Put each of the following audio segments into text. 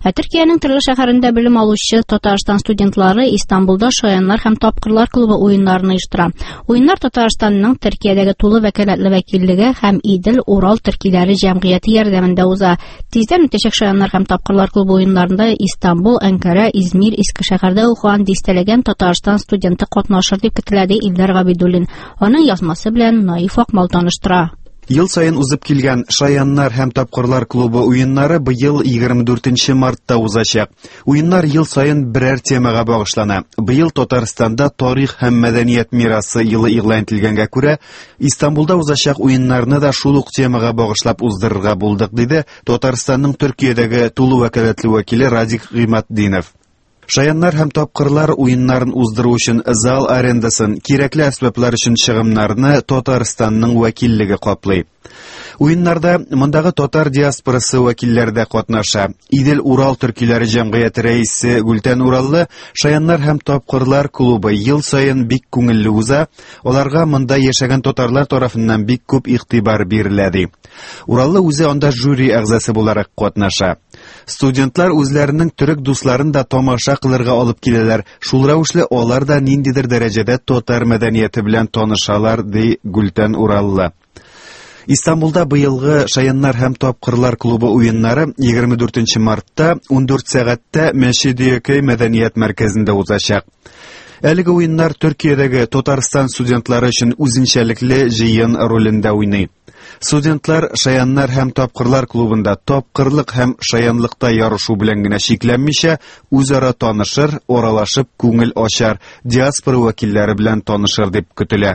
Төркиянең төрле шәһәрендә белем алучы Татарстан студентлары Истанбулда Шаяннар һәм Тапкырлар клубы уеннарын оештыра. Уеннар Татарстанның Төркиядәге тулы вәкаләтле вәкиллеге һәм Идел, Урал төркиләре җәмгыяте ярдәмендә уза. Тиздән үтәчәк Шаяннар һәм Тапкырлар клубы уеннарында Истанбул, Әнкәрә, Измир, Искешәһәрдә укыган дистәләгән Татарстан студенты катнашыр дип көтелә, ди Илдар Габидуллин. Аның язмасы белән Наиф Акмал таныштыра. Ел сайын узып килгән Шаяннар һәм Тапкырлар клубы уеннары быел 24 мартта узачак. Уеннар ел сайын берәр темага багышлана. Быел Татарстанда тарих һәм мәдәният мирасы елы игълан ителгәнгә күрә, Истанбулда узачак уеннарны да шул ук темага багышлап уздырырга булдык, диде Татарстанның Төркиядәге тулы вәкаләтле вәкиле Радик Гыйматдинов. Шаяннар һәм Тапкырлар уеннарын уздыру өчен зал арендасын, кирәкле әсбаплар өчен чыгымнарны Татарстанның вәкиллеге каплый. Уеннарда мондагы татар диаспорасы вәкилләре дә катнаша. Идел, Урал төркиләре җәмгыяте рәисе Гөлтән Ураллы Шаяннар һәм Тапкырлар клубы ел сайын бик күңелле уза, аларга монда яшәгән татарлар тарафыннан бик күп игътибар бирелә, ди. Ураллы үзе анда жюри әгъзасы буларак катнаша. Студентлар үзләренең төрек дусларын да тамаша кылырга алып киләләр. Шул рәвешле алар да ниндидер дәрәҗәдә татар мәдәнияте белән танышалар, ди Гөлтән Ураллы. Истанбулда быелгы Шаяннар һәм Тапкырлар клубы уеннары 24 мартта 14 сәгатьтә Мәчет-Өякәй мәдәният мәркәзендә узачак. Әлеге уеннар Төркиядәге Татарстан студентлары өчен үзенчәлекле җыен ролендә уйный. Студентлар Шаяннар һәм Тапкырлар клубында тапкырлык һәм шаянлыкта ярышу белән генә шикләнмичә, үзара танышыр, оралашып күңел ачар, диаспора вәкилләре белән танышыр дип көтелә.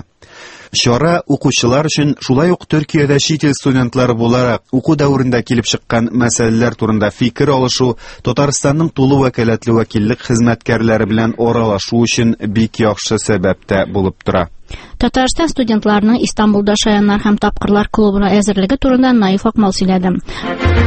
Чара укучылар өчен, шулай ук Төркиядә чит ил студентлары буларак, уку дәврендә килеп чыккан мәсьәләләр турында фикер алышу, Татарстанның тулы вәкаләтле вәкиллек хезмәткәрләре белән оралашу өчен бик яхшы сәбәп тә булып тора. Татарстан студентларының Истанбулда Шаяннар һәм Тапкырлар клубына әзерлеге турында Наиф Акмал сөйләде.